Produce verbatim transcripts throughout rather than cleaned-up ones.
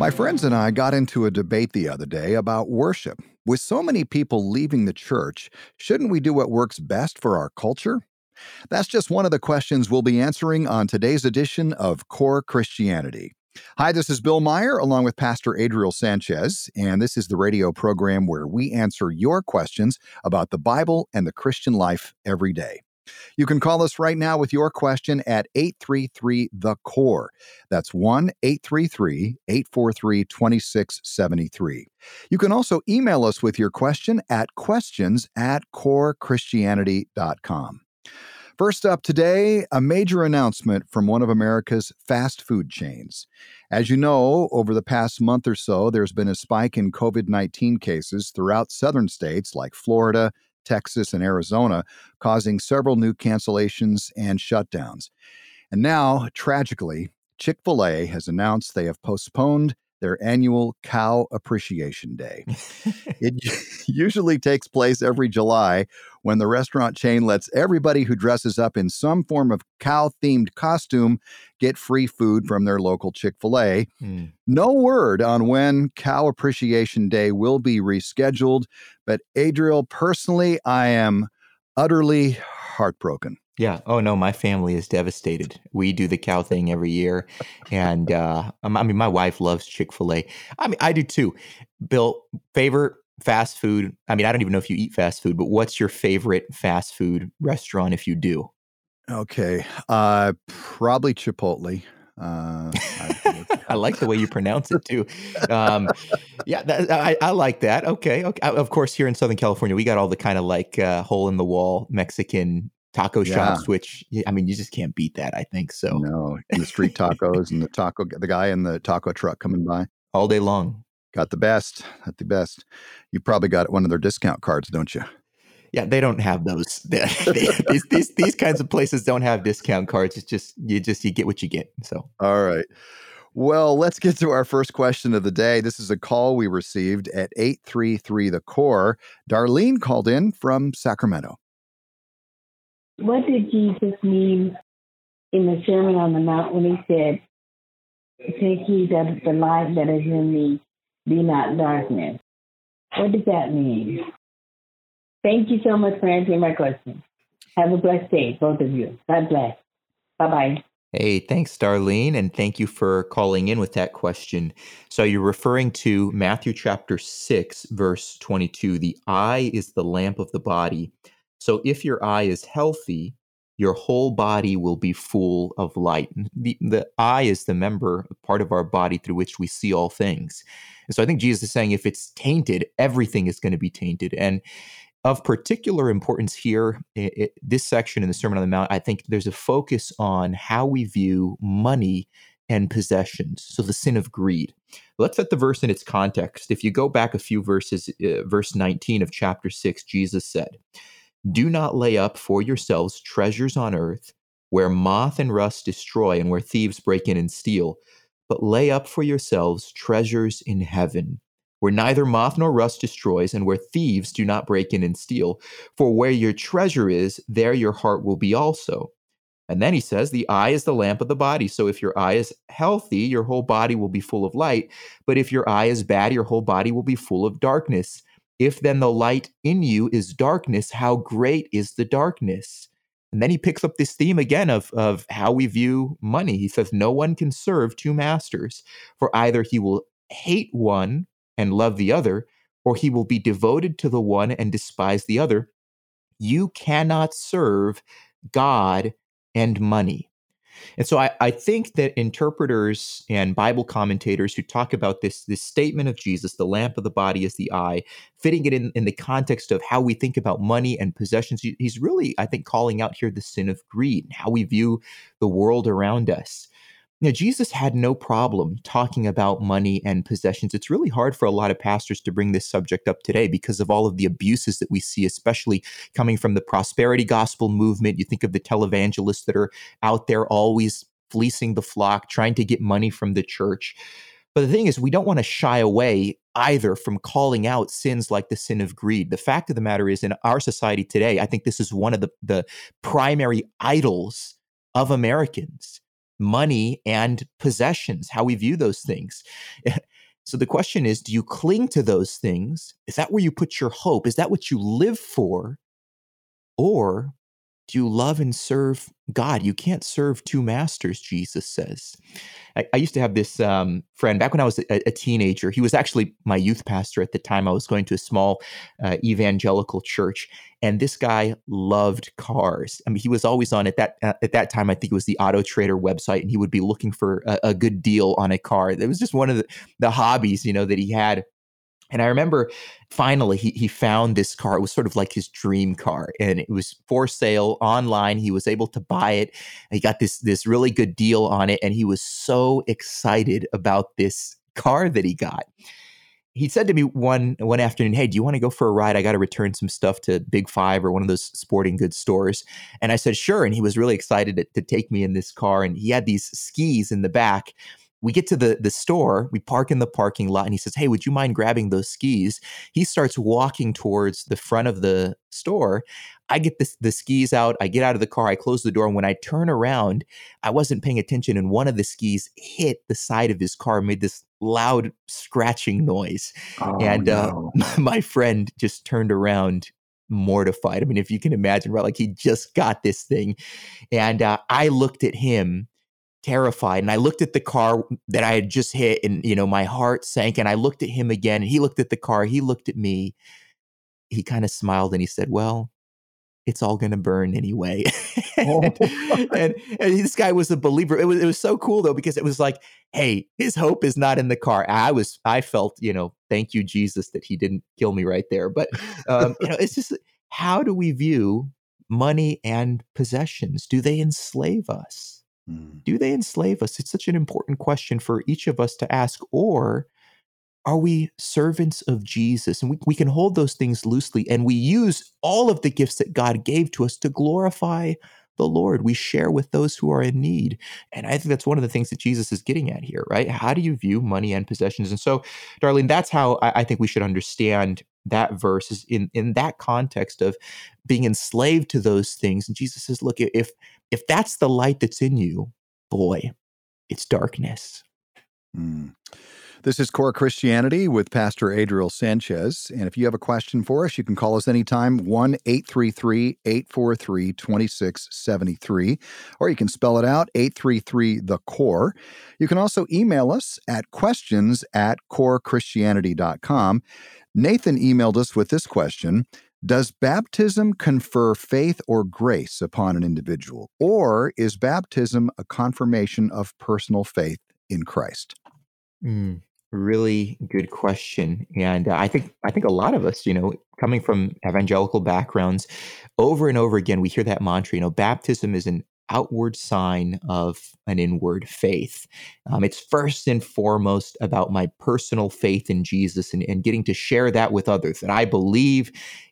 My friends and I got into a debate the other day about worship. With so many people leaving the church, shouldn't we do what works best for our culture? That's just one of the questions we'll be answering on today's edition of Core Christianity. Hi, this is Bill Meyer along with Pastor Adriel Sanchez, and this is the radio program where we answer your questions about the Bible and the Christian life every day. You can call us right now with your question at eight three three, the core. That's one eight three three, eight four three, two six seven three. You can also email us with your question at questions at core christianity dot com. First up today, a major announcement from one of America's fast food chains. As you know, over the past month or so, there's been a spike in covid nineteen cases throughout southern states like Florida, Texas, and Arizona, causing several new cancellations and shutdowns. And now, tragically, Chick-fil-A has announced they have postponed their annual Cow Appreciation Day. It usually takes place every July when the restaurant chain lets everybody who dresses up in some form of cow-themed costume get free food from their local Chick-fil-A. Mm. No word on when Cow Appreciation Day will be rescheduled, but Adriel, personally, I am utterly heartbroken. Yeah. Oh, no, my family is devastated. We do the cow thing every year. And uh, I mean, my wife loves Chick-fil-A. I mean, I do too. Bill, favorite fast food? I mean, I don't even know if you eat fast food, but what's your favorite fast food restaurant if you do? Okay. Uh, probably Chipotle. Uh, I, I like the way you pronounce it too. Um, yeah, that, I, I like that. Okay. Okay. Of course, here in Southern California, we got all the kind of like uh, hole in the wall Mexican taco Yeah. shops, which, I mean, you just can't beat that, I think. So No, and the street tacos and the taco, the guy in the taco truck coming by. all day long. Got the best, got the best. You probably got one of their discount cards, don't you? Yeah, they don't have those. They, these, these these kinds of places don't have discount cards. It's just you just you get what you get. So all right. Well, let's get to our first question of the day. This is a call we received at eight three three, the core. Darlene called in from Sacramento. What did Jesus mean in the Sermon on the Mount when he said, "Take heed that the light that is in me be not darkness"? What does that mean? Thank you so much for answering my question. Have a blessed day, both of you. God bless. Bye-bye. Hey, thanks, Darlene, and thank you for calling in with that question. So you're referring to Matthew chapter six, verse twenty-two. The eye is the lamp of the body. So if your eye is healthy, your whole body will be full of light. The, the eye is the member, part of our body through which we see all things. And so I think Jesus is saying if it's tainted, everything is going to be tainted. And of particular importance here, it, it, this section in the Sermon on the Mount, I think there's a focus on how we view money and possessions. So the sin of greed. Let's set the verse in its context. If you go back a few verses, uh, verse nineteen of chapter six, Jesus said, "Do not lay up for yourselves treasures on earth, where moth and rust destroy and where thieves break in and steal, but lay up for yourselves treasures in heaven, where neither moth nor rust destroys and where thieves do not break in and steal. For where your treasure is, there your heart will be also." And then he says, the eye is the lamp of the body. So if your eye is healthy, your whole body will be full of light. But if your eye is bad, your whole body will be full of darkness. If then the light in you is darkness, how great is the darkness? And then he picks up this theme again of, of how we view money. He says, no one can serve two masters, for either he will hate one and love the other, or he will be devoted to the one and despise the other. You cannot serve God and money. And so I, I think that interpreters and Bible commentators who talk about this, this statement of Jesus, the lamp of the body is the eye, fitting it in, in the context of how we think about money and possessions, he's really, I think, calling out here the sin of greed and how we view the world around us. Now, Jesus had no problem talking about money and possessions. It's really hard for a lot of pastors to bring this subject up today because of all of the abuses that we see, especially coming from the prosperity gospel movement. You think of the televangelists that are out there always fleecing the flock, trying to get money from the church. But the thing is, we don't want to shy away either from calling out sins like the sin of greed. The fact of the matter is, in our society today, I think this is one of the, the primary idols of Americans. Money and possessions, how we view those things. So the question is, do you cling to those things? Is that where you put your hope? Is that what you live for? Or do you love and serve God? You can't serve two masters, Jesus says. I, I used to have this um, friend back when I was a, a teenager. He was actually my youth pastor at the time. I was going to a small uh, evangelical church, and this guy loved cars. I mean, he was always on at that uh, at that time. I think it was the Auto Trader website, and he would be looking for a, a good deal on a car. It was just one of the, the hobbies, you know, that he had. And I remember finally he he found this car. It was sort of like his dream car, and it was for sale online. He was able to buy it. He got this this really good deal on it, and he was so excited about this car that he got. He said to me one one afternoon, "Hey, do you want to go for a ride? I got to return some stuff to Big Five or one of those sporting goods stores." And I said, "Sure." And he was really excited to, to take me in this car, and he had these skis in the back. We get to the, the store, we park in the parking lot, and he says, "Hey, would you mind grabbing those skis?" He starts walking towards the front of the store. I get this, the skis out, I get out of the car, I close the door, and when I turn around, I wasn't paying attention, and one of the skis hit the side of his car, made this loud scratching noise. Oh, and no. uh, my friend just turned around mortified. I mean, if you can imagine, right, like he just got this thing. And uh, I looked at him terrified. And I looked at the car that I had just hit, and, you know, my heart sank. And I looked at him again, and he looked at the car. He looked at me. He kind of smiled and he said, "Well, it's all going to burn anyway." and, and, and this guy was a believer. It was, it was so cool though, because it was like, hey, his hope is not in the car. I was, I felt, you know, thank you, Jesus, that he didn't kill me right there. But, um, you know, it's just, how do we view money and possessions? Do they enslave us? Do they enslave us? It's such an important question for each of us to ask. Or are we servants of Jesus? And we, we can hold those things loosely, and we use all of the gifts that God gave to us to glorify the Lord. We share with those who are in need. And I think that's one of the things that Jesus is getting at here, right? How do you view money and possessions? And so, Darlene, that's how I, I think we should understand that verse, is in, in that context of being enslaved to those things. And Jesus says, look, if if that's the light that's in you, boy, it's darkness. Mm. This is Core Christianity with Pastor Adriel Sanchez. And if you have a question for us, you can call us anytime, one eight three three, eight four three, two six seven three, or you can spell it out, eight three three the core. You can also email us at questions at core christianity dot com. Nathan emailed us with this question: does baptism confer faith or grace upon an individual, or is baptism a confirmation of personal faith in Christ? Mm, really good question. And uh, I think I think a lot of us, you know, coming from evangelical backgrounds, over and over again, we hear that mantra, you know, baptism is an outward sign of an inward faith. Um, it's first and foremost about my personal faith in Jesus, and, and getting to share that with others, that I believe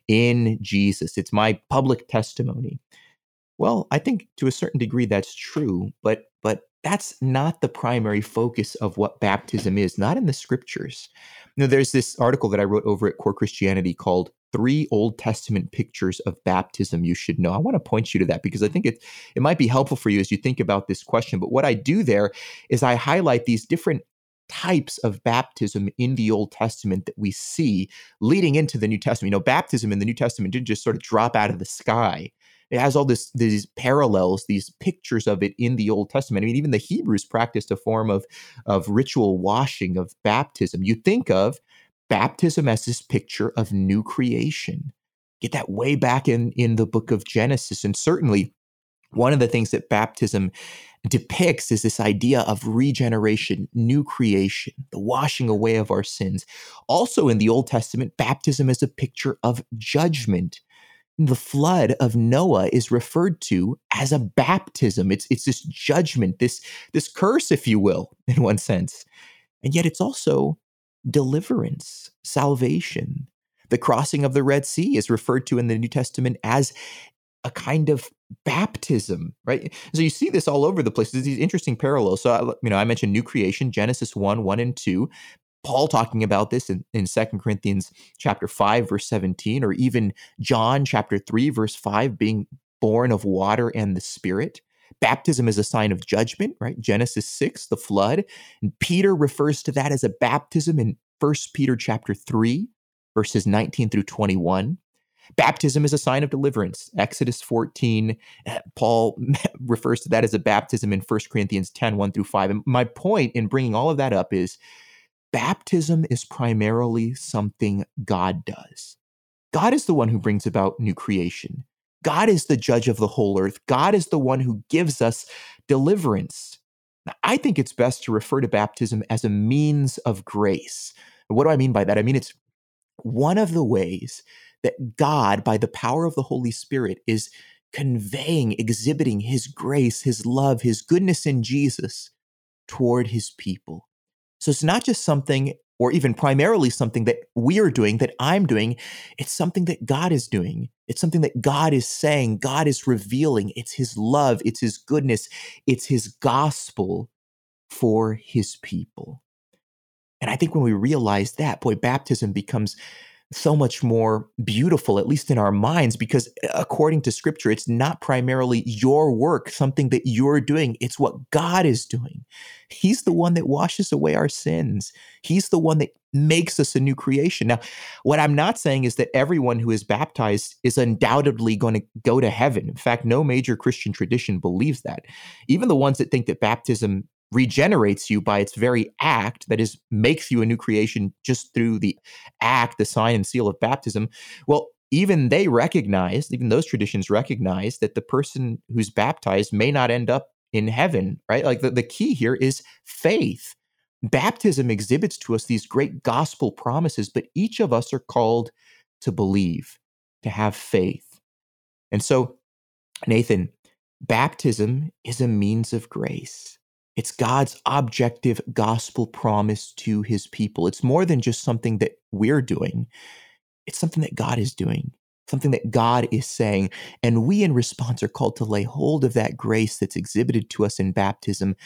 in Jesus. It's my public testimony. Well, I think to a certain degree that's true, but but that's not the primary focus of what baptism is, not in the scriptures. You know, there's this article that I wrote over at Core Christianity called Three Old Testament Pictures of Baptism You Should Know. I want to point you to that because I think it, it might be helpful for you as you think about this question. But what I do there is I highlight these different types of baptism in the Old Testament that we see leading into the New Testament. You know, baptism in the New Testament didn't just sort of drop out of the sky. It has all this, these parallels, these pictures of it in the Old Testament. I mean, even the Hebrews practiced a form of, of ritual washing of baptism. You think of baptism as this picture of new creation. Get that way back in, in the book of Genesis. And certainly one of the things that baptism depicts is this idea of regeneration, new creation, the washing away of our sins. Also in the Old Testament, baptism is a picture of judgment. The flood of Noah is referred to as a baptism. It's, it's this judgment, this, this curse, if you will, in one sense. And yet it's also deliverance, salvation. The crossing of the Red Sea is referred to in the New Testament as a kind of baptism, right? So you see this all over the place. There's these interesting parallels. So, you know, I mentioned new creation, Genesis one, one and two. Paul talking about this in, in Second Corinthians chapter five, verse seventeen, or even John chapter three, verse five, being born of water and the Spirit. Baptism is a sign of judgment, right? Genesis six, the flood. And Peter refers to that as a baptism in First Peter chapter three, verses nineteen through twenty-one. Baptism is a sign of deliverance. Exodus fourteen, Paul refers to that as a baptism in First Corinthians ten, one through five. And my point in bringing all of that up is baptism is primarily something God does. God is the one who brings about new creation. God is the judge of the whole earth. God is the one who gives us deliverance. Now, I think it's best to refer to baptism as a means of grace. What do I mean by that? I mean, it's one of the ways that God, by the power of the Holy Spirit, is conveying, exhibiting his grace, his love, his goodness in Jesus toward his people. So it's not just something, or even primarily something that we are doing, that I'm doing. It's something that God is doing. It's something that God is saying, God is revealing. It's his love, it's his goodness, it's his gospel for his people. And I think when we realize that, boy, baptism becomes so much more beautiful, at least in our minds, because according to Scripture, it's not primarily your work, something that you're doing. It's what God is doing. He's the one that washes away our sins. He's the one that makes us a new creation. Now, what I'm not saying is that everyone who is baptized is undoubtedly going to go to heaven. In fact, no major Christian tradition believes that. Even the ones that think that baptism regenerates you by its very act, that is, makes you a new creation just through the act, the sign and seal of baptism, well, even they recognize, even those traditions recognize that the person who's baptized may not end up in heaven, right? Like the, the key here is faith. Baptism exhibits to us these great gospel promises, but each of us are called to believe, to have faith. And so, Nathan, baptism is a means of grace. It's God's objective gospel promise to his people. It's more than just something that we're doing. It's something that God is doing, something that God is saying. And we in response are called to lay hold of that grace that's exhibited to us in baptism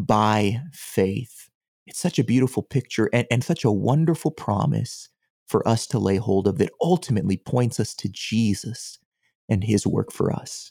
by faith. It's such a beautiful picture and, and such a wonderful promise for us to lay hold of that ultimately points us to Jesus and his work for us.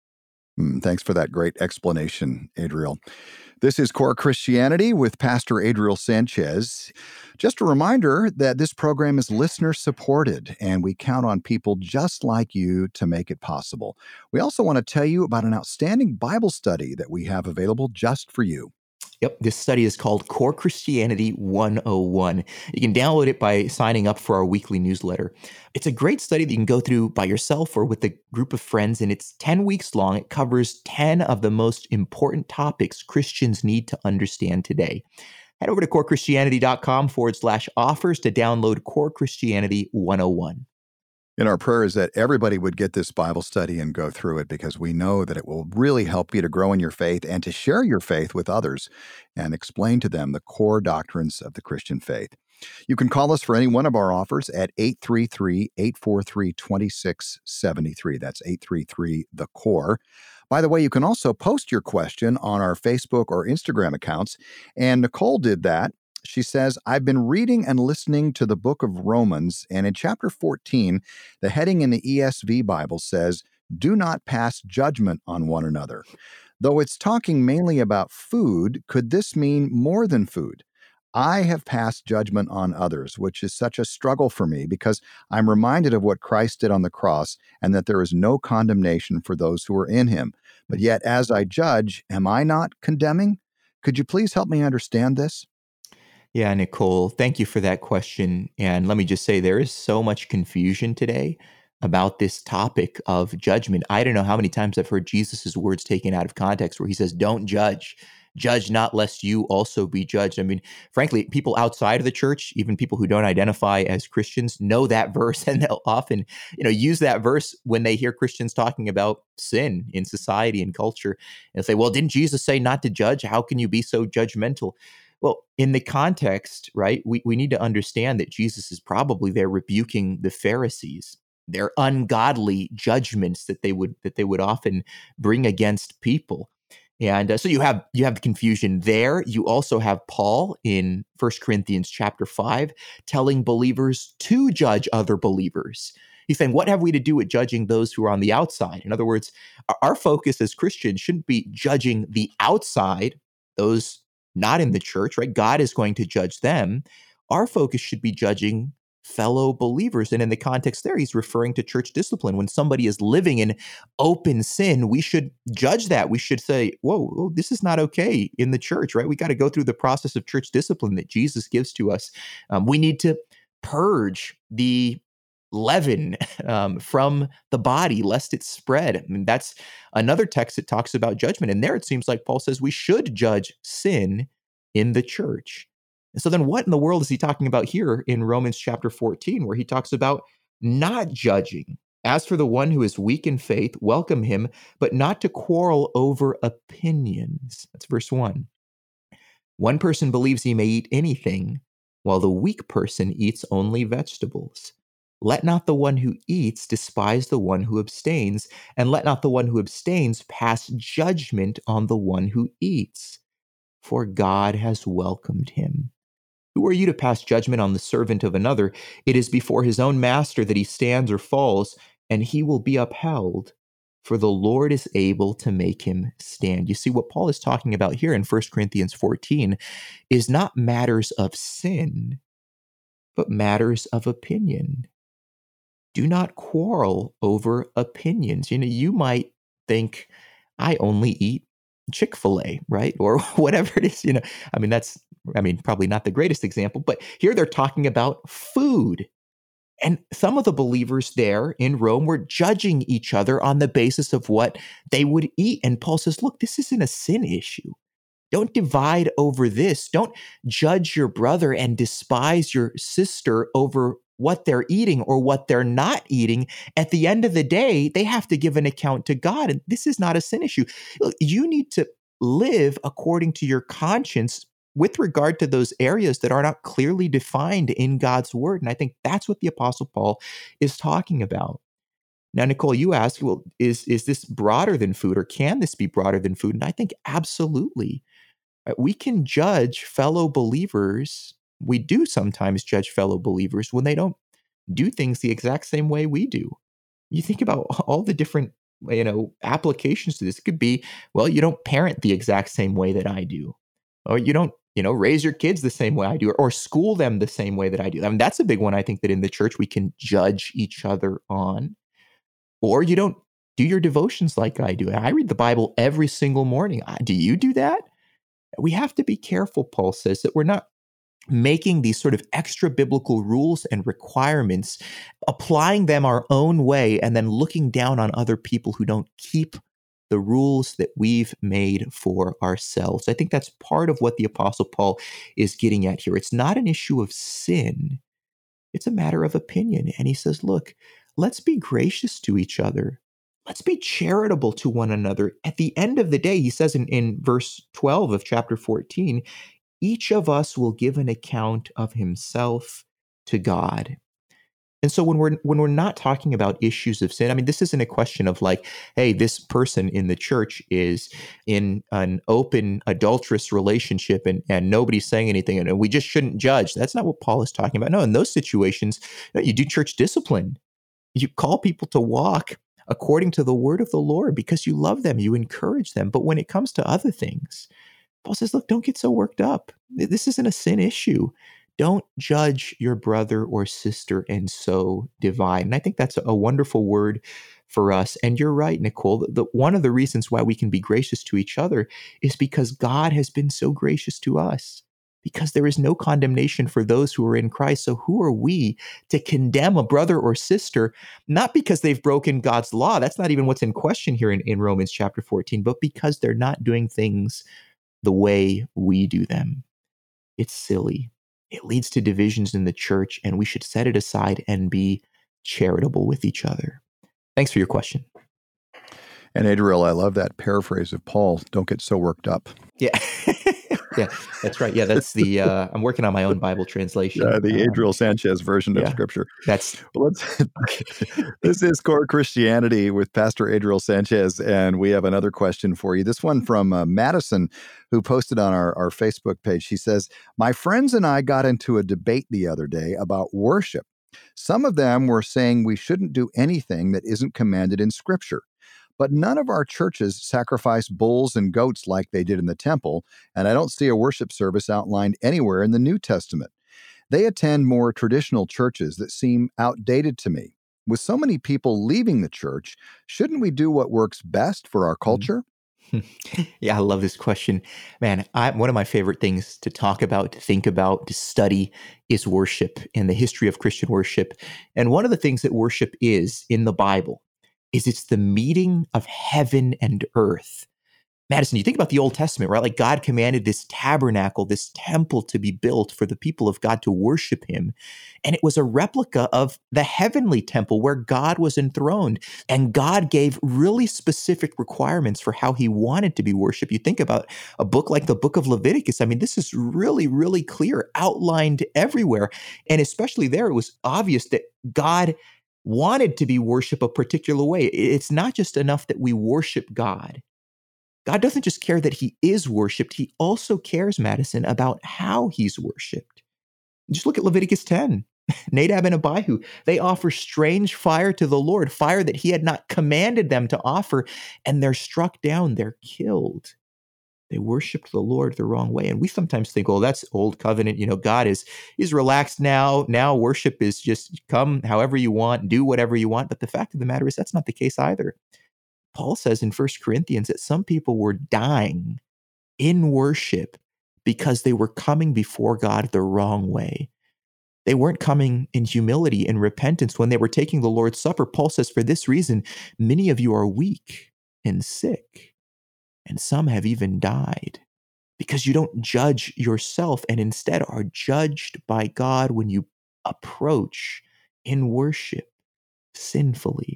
Mm, thanks for that great explanation, Adriel. This is Core Christianity with Pastor Adriel Sanchez. Just a reminder that this program is listener supported, and we count on people just like you to make it possible. We also want to tell you about an outstanding Bible study that we have available just for you. Yep, this study is called Core Christianity one oh one. You can download it by signing up for our weekly newsletter. It's a great study that you can go through by yourself or with a group of friends, and it's ten weeks long. It covers ten of the most important topics Christians need to understand today. Head over to corechristianity.com forward slash offers to download Core Christianity one oh one. And our prayer is that everybody would get this Bible study and go through it, because we know that it will really help you to grow in your faith and to share your faith with others and explain to them the core doctrines of the Christian faith. You can call us for any one of our offers at eight three three, eight four three, two six seven three. That's eight three three, the core. By the way, you can also post your question on our Facebook or Instagram accounts, and Nicole did that. She says, I've been reading and listening to the book of Romans, and in chapter fourteen, the heading in the E S V Bible says, do not pass judgment on one another. Though it's talking mainly about food, could this mean more than food? I have passed judgment on others, which is such a struggle for me because I'm reminded of what Christ did on the cross and that there is no condemnation for those who are in him. But yet, as I judge, am I not condemning? Could you please help me understand this? Yeah, Nicole, thank you for that question. And let me just say, there is so much confusion today about this topic of judgment. I don't know how many times I've heard Jesus' words taken out of context where he says, don't judge. Judge not lest you also be judged. I mean, frankly, people outside of the church, even people who don't identify as Christians, know that verse, and they'll often, you know, use that verse when they hear Christians talking about sin in society and culture. And they'll say, well, didn't Jesus say not to judge? How can you be so judgmental? Well, in the context, right, we, we need to understand that Jesus is probably there rebuking the Pharisees, their ungodly judgments that they would that they would often bring against people. And uh, so you have you have the confusion there. You also have Paul in First Corinthians chapter five telling believers to judge other believers. He's saying, what have we to do with judging those who are on the outside? In other words, our- our focus as Christians shouldn't be judging the outside, those not in the church, right? God is going to judge them. Our focus should be judging fellow believers. And in the context there, he's referring to church discipline. When somebody is living in open sin, we should judge that. We should say, whoa, whoa, this is not okay in the church, right? We got to go through the process of church discipline that Jesus gives to us. Um, we need to purge the leaven um, from the body, lest it spread. I mean, that's another text that talks about judgment. And there it seems like Paul says we should judge sin in the church. And so then what in the world is he talking about here in Romans chapter fourteen, where he talks about not judging? As for the one who is weak in faith, welcome him, but not to quarrel over opinions. That's verse one. One person believes he may eat anything, while the weak person eats only vegetables. Let not the one who eats despise the one who abstains, and let not the one who abstains pass judgment on the one who eats, for God has welcomed him. Who are you to pass judgment on the servant of another? It is before his own master that he stands or falls, and he will be upheld, for the Lord is able to make him stand. You see, what Paul is talking about here in First Corinthians fourteen is not matters of sin, but matters of opinion. Do not quarrel over opinions. You know, you might think, I only eat Chick-fil-A, right? Or whatever it is, you know, I mean, that's, I mean, probably not the greatest example, but here they're talking about food. And some of the believers there in Rome were judging each other on the basis of what they would eat. And Paul says, look, this isn't a sin issue. Don't divide over this. Don't judge your brother and despise your sister over what they're eating or what they're not eating. At the end of the day, they have to give an account to God. And this is not a sin issue. Look, you need to live according to your conscience with regard to those areas that are not clearly defined in God's word. And I think that's what the Apostle Paul is talking about. Now, Nicole, you asked, well, is, is this broader than food, or can this be broader than food? And I think absolutely. We can judge fellow believers. We do sometimes judge fellow believers when they don't do things the exact same way we do. You think about all the different, you know, applications to this. It could be, well, you don't parent the exact same way that I do, or you don't, you know, raise your kids the same way I do, or, or school them the same way that I do. I mean, that's a big one. I think that in the church we can judge each other on. Or you don't do your devotions like I do. I read the Bible every single morning. Do you do that? We have to be careful, Paul says, that we're not making these sort of extra biblical rules and requirements, applying them our own way, and then looking down on other people who don't keep the rules that we've made for ourselves. I think that's part of what the Apostle Paul is getting at here. It's not an issue of sin. It's a matter of opinion. And he says, look, let's be gracious to each other. Let's be charitable to one another. At the end of the day, he says in, in verse twelve of chapter fourteen, each of us will give an account of himself to God. And so when we're when we're not talking about issues of sin, I mean, this isn't a question of like, hey, this person in the church is in an open adulterous relationship and, and nobody's saying anything and we just shouldn't judge. That's not what Paul is talking about. No, in those situations, you do church discipline. You call people to walk according to the word of the Lord because you love them, you encourage them. But when it comes to other things, Paul says, look, don't get so worked up. This isn't a sin issue. Don't judge your brother or sister and so divide. And I think that's a wonderful word for us. And you're right, Nicole. The, the, one of the reasons why we can be gracious to each other is because God has been so gracious to us, because there is no condemnation for those who are in Christ. So who are we to condemn a brother or sister, not because they've broken God's law? That's not even what's in question here in, in Romans chapter fourteen, but because they're not doing things the way we do them. It's silly. It leads to divisions in the church, and we should set it aside and be charitable with each other. Thanks for your question. And Adriel, I love that paraphrase of Paul. Don't get so worked up. Yeah. Yeah, that's right. Yeah, that's the, uh, I'm working on my own Bible translation. Uh, the Adriel um, Sanchez version yeah, of Scripture. That's, well, let's, this is Core Christianity with Pastor Adriel Sanchez, and we have another question for you. This one from uh, Madison, who posted on our, our Facebook page. She says, my friends and I got into a debate the other day about worship. Some of them were saying we shouldn't do anything that isn't commanded in Scripture. But none of our churches sacrifice bulls and goats like they did in the temple, and I don't see a worship service outlined anywhere in the New Testament. They attend more traditional churches that seem outdated to me. With so many people leaving the church, shouldn't we do what works best for our culture? Yeah, I love this question. Man, I, one of my favorite things to talk about, to think about, to study is worship and the history of Christian worship. And one of the things that worship is in the Bible is it's the meeting of heaven and earth. Madison, you think about the Old Testament, right? Like God commanded this tabernacle, this temple to be built for the people of God to worship him. And it was a replica of the heavenly temple where God was enthroned. And God gave really specific requirements for how he wanted to be worshiped. You think about a book like the book of Leviticus. I mean, this is really, really clear, outlined everywhere. And especially there, it was obvious that God wanted to be worshiped a particular way. It's not just enough that we worship God. God doesn't just care that he is worshiped. He also cares, Madison, about how he's worshiped. Just look at Leviticus ten. Nadab and Abihu, they offer strange fire to the Lord, fire that he had not commanded them to offer, and they're struck down, they're killed. They worshiped the Lord the wrong way. And we sometimes think, oh, that's old covenant. You know, God is, is relaxed now. Now worship is just come however you want, do whatever you want. But the fact of the matter is that's not the case either. Paul says in First Corinthians that some people were dying in worship because they were coming before God the wrong way. They weren't coming in humility and repentance when they were taking the Lord's Supper. Paul says, for this reason, many of you are weak and sick. And some have even died because you don't judge yourself and instead are judged by God when you approach in worship sinfully.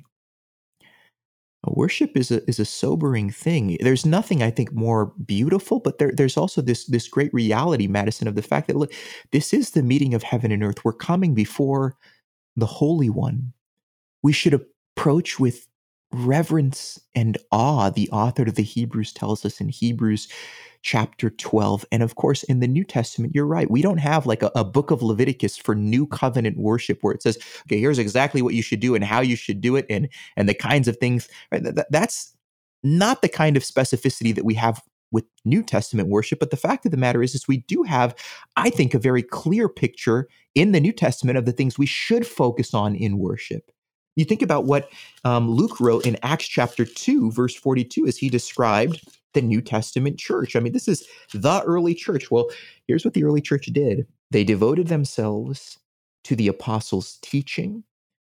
Worship is a is a sobering thing. There's nothing, I think, more beautiful, but there, there's also this, this great reality, Madison, of the fact that, look, this is the meeting of heaven and earth. We're coming before the Holy One. We should approach with reverence and awe, the author of the Hebrews tells us in Hebrews chapter twelve. And of course, in the New Testament, you're right. We don't have like a, a book of Leviticus for new covenant worship where it says, okay, here's exactly what you should do and how you should do it and, and the kinds of things. Right? That, that's not the kind of specificity that we have with New Testament worship. But the fact of the matter is, is we do have, I think, a very clear picture in the New Testament of the things we should focus on in worship. You think about what um, Luke wrote in Acts chapter two, verse forty-two, as he described the New Testament church. I mean, this is the early church. Well, here's what the early church did. They devoted themselves to the apostles' teaching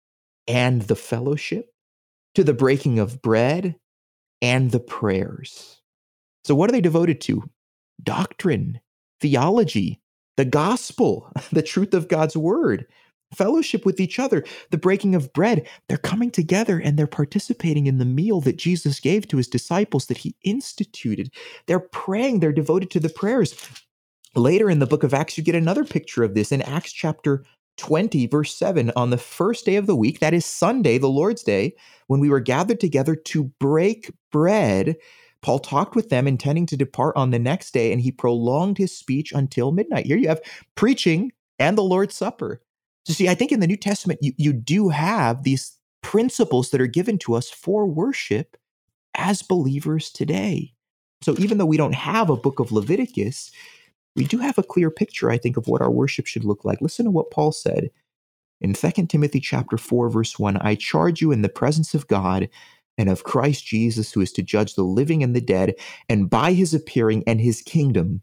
and the fellowship, to the breaking of bread and the prayers. So what are they devoted to? Doctrine, theology, the gospel, the truth of God's word. Fellowship with each other, the breaking of bread. They're coming together and they're participating in the meal that Jesus gave to his disciples that he instituted. They're praying. They're devoted to the prayers. Later in the book of Acts, you get another picture of this in Acts chapter twenty, verse seven. On the first day of the week, that is Sunday, the Lord's Day, when we were gathered together to break bread, Paul talked with them intending to depart on the next day, and he prolonged his speech until midnight. Here you have preaching and the Lord's Supper. So see, I think in the New Testament, you, you do have these principles that are given to us for worship as believers today. So even though we don't have a book of Leviticus, we do have a clear picture, I think, of what our worship should look like. Listen to what Paul said in Second Timothy chapter four, verse one. I charge you in the presence of God and of Christ Jesus, who is to judge the living and the dead, and by his appearing and his kingdom,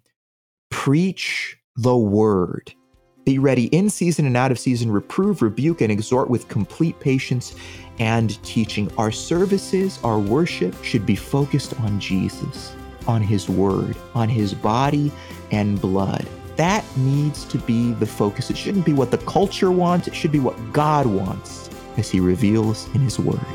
preach the word. Be ready in season and out of season, reprove, rebuke, and exhort with complete patience and teaching. Our services, our worship should be focused on Jesus, on his word, on his body and blood. That needs to be the focus. It shouldn't be what the culture wants. It should be what God wants as he reveals in his word.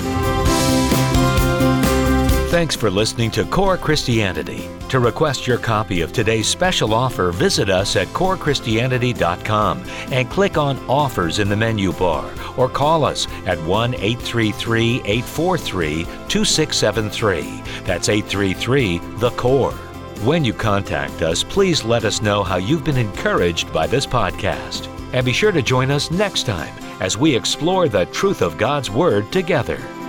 Thanks for listening to Core Christianity. To request your copy of today's special offer, visit us at core christianity dot com and click on Offers in the menu bar, or call us at one eight three three, eight four three, two six seven three. That's eight three three, the core. When you contact us, please let us know how you've been encouraged by this podcast. And be sure to join us next time as we explore the truth of God's Word together.